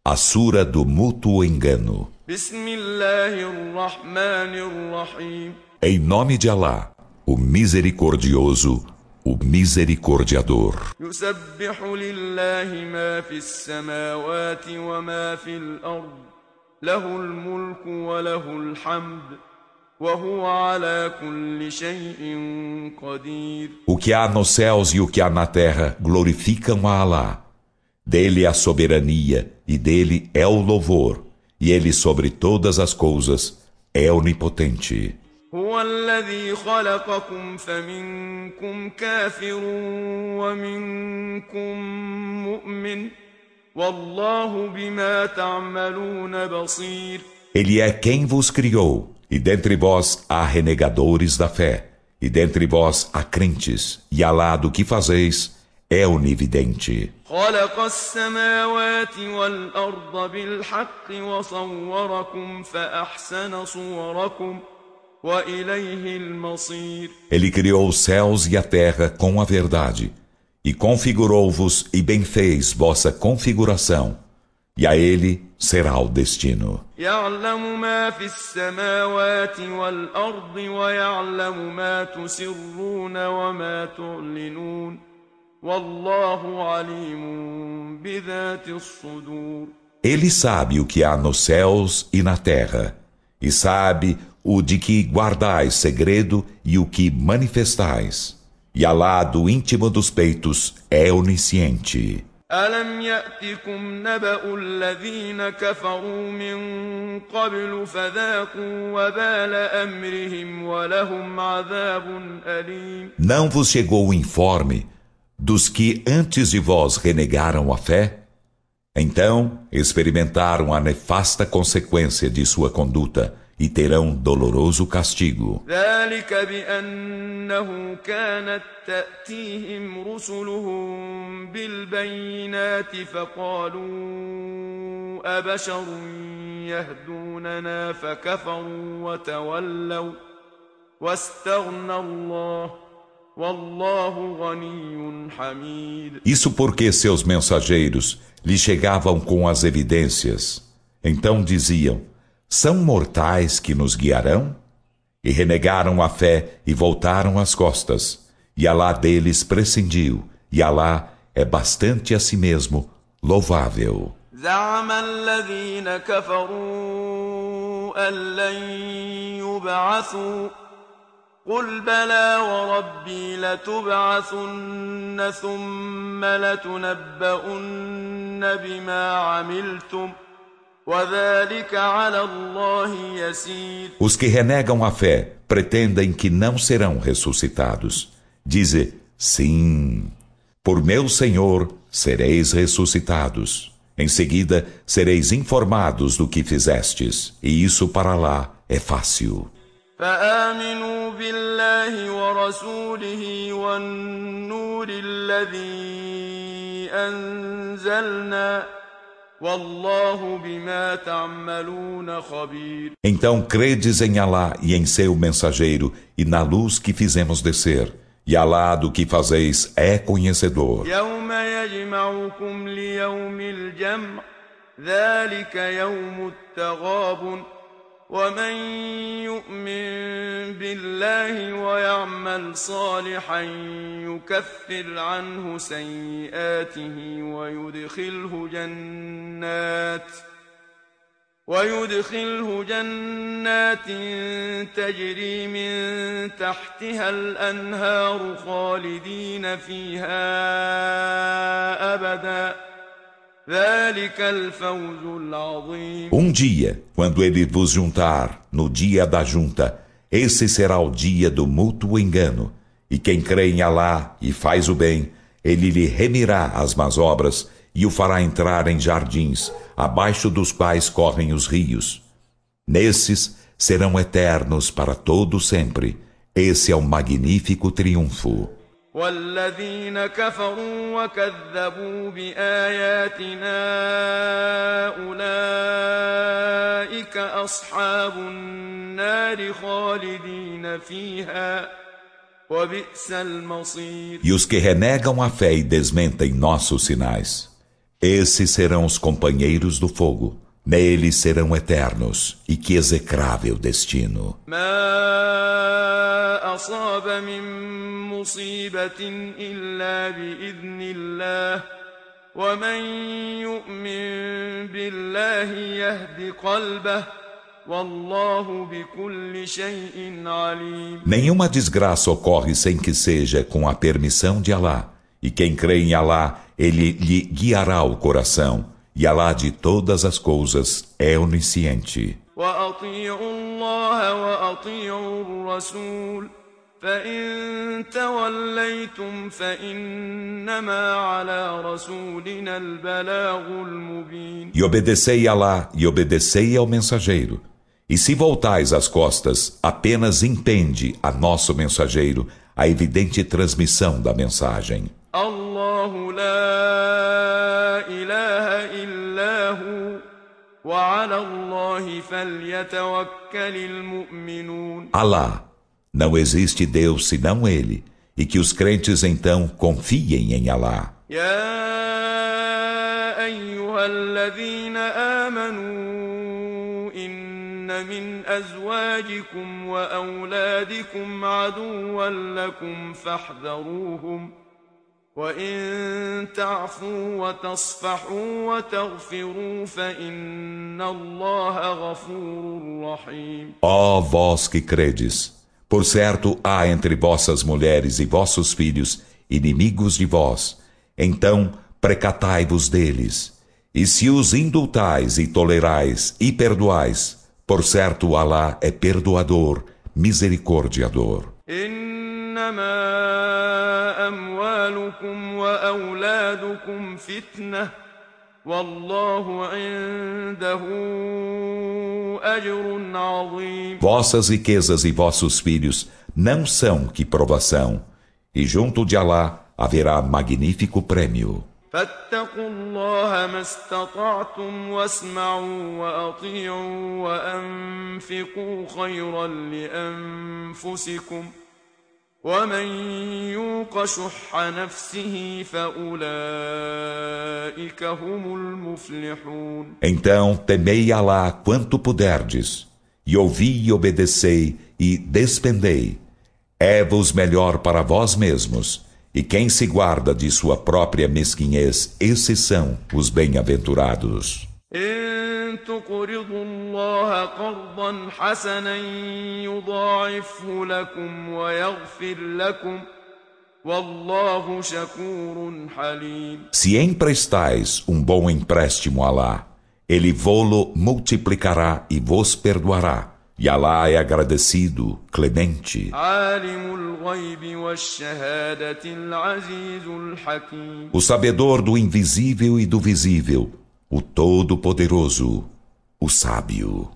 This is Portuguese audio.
A Sura do Mútuo Engano. Em nome de Alá, o Misericordioso, o Misericordiador. O que há nos céus e o que há na terra glorificam a Alá. Dele a soberania e dele é o louvor, e ele sobre todas as coisas é onipotente. Ele é quem vos criou, e dentre vós há renegadores da fé, e dentre vós há crentes, e Alá do que fazeis é onividente. Ele criou os céus e a terra com a verdade, e configurou-vos e bem fez vossa configuração, e a ele será o destino. Ele sabe o que há nos céus e na terra, e sabe o de que guardais segredo e o que manifestais. E Alá do íntimo dos peitos é onisciente. أَلَمْ يَأْتِكُمْ نَبَأُ الَّذِينَ كَفَرُوا مِنْ قَبْلُ فَذَاقُوا وَبَالَ أَمْرِهِمْ وَلَهُمْ عَذَابٌ أَلِيمٌ. Não vos chegou o informe dos que antes de vós renegaram a fé? Então experimentaram a nefasta consequência de sua conduta e terão doloroso castigo. ذَلِكَ بِأَنَّهُ كَانَتْ تَأْتِيهِمْ رُسُلُهُم بِالْبَيِّنَاتِ فَقَالُوا أَبَشَرٌ يَهْدُونَنَا فَكَفَرُوا وَتَوَلَّوْا وَاسْتَغْنَى اللَّهُ وَاللَّهُ غَنِيٌّ حَمِيدٌ. Isso porque seus mensageiros lhe chegavam com as evidências. Então diziam: são mortais que nos guiarão? E renegaram a fé e voltaram as costas. E Alá deles prescindiu. E Alá é bastante a si mesmo louvável. زعم الذين كفروا أن لن يبعثوا قل بلى وربي لتبعثن ثم لتنبؤن بما عملتم وذلك على الله يسير. Os que renegam a fé pretendem que não serão ressuscitados. Dize: sim, por meu Senhor sereis ressuscitados. Em seguida sereis informados do que fizestes, e isso para lá é fácil. فآمنوا بالله ورسوله والنور الذي أنزلنا والله بما تعملون خبير. Então credes em Alá e em seu mensageiro e na luz que fizemos descer, e Alá do que fazeis é conhecedor. يوم يجمعكم ليوم الجمع ذلك يوم التغابن ومن يؤمن بالله ويعمل صالحا يكفر عنه سيئاته ويدخله جنات تجري من تحتها الأنهار خالدين فيها أبدا ذلك الفوز العظيم. Dia, quando ele vos juntar, no dia da junta, esse será o dia do mútuo engano. E quem crê em Alá e faz o bem, ele lhe remirá as más obras e o fará entrar em jardins, abaixo dos quais correm os rios. Nesses serão eternos para todo sempre. Esse é um magnífico triunfo. والذين كفروا وكذبوا بآياتنا أولئك أصحاب النار خالدين فيها وبئس المصير. E os que renegam a fé e desmentem nossos sinais, Esses serão os companheiros do fogo. Neles serão eternos. E que execrável destino. ما أصاب من مصيبة إلا بإذن الله ومن يؤمن بالله يهد قلبه والله بكل شيء عليم. Nenhuma desgraça ocorre sem que seja com a permissão de Alá. E quem crê em Alá, ele lhe guiará o coração. E Alá de todas as coisas é onisciente. وأطيعوا الله وأطيعوا الرسول فإن توليتم فإنما على رسولنا البلاغ المبين. E obedecei a Alá e obedecei ao mensageiro. E se voltais as costas, apenas impende a nosso mensageiro a evidente transmissão da mensagem. الله لا إله إلا هو وعلى الله فليتوكل المؤمنون. Alá, não existe Deus senão Ele, e que os crentes então confiem em Alá. يا أيها الذين آمنوا إن من أزواجكم وأولادكم عدوا لكم فاحذروهم وإن تعفوا وتصفحوا وتغفروا فإن الله غفور رحيم. Ó vós que credes, por certo há entre vossas mulheres e vossos filhos inimigos de vós, então precatai-vos deles. E se os indultais e tolerais e perdoais, por certo Alá é perdoador, misericordiador. إنما أموالكم وأولادكم فتنة والله عنده أجر عظيم. Vossas riquezas e vossos filhos não são que provação, e junto de Alá haverá magnífico prêmio. فاتقوا الله ما استطعتم واسمعوا وأطيعوا وأنفقوا خيرا لأنفسكم ومن يوق شح نفسه فأولئك هم المفلحون. Então temei Alá quanto puderdes, e ouvi e obedecei e despendei. É-vos melhor para vós mesmos, e quem se guarda de sua própria mesquinhez, esses são os bem-aventurados. إن تقرضوا الله قرضا حسنا يضاعفه لكم ويغفر لكم والله شكور حليم. Se emprestais um bom empréstimo a Alá, ele vô-lo multiplicará e vos perdoará. E Alá é agradecido, clemente. عالم الغيب والشهادة العزيز الحكيم. O sabedor do invisível e do visível, o Todo-Poderoso, o Sábio.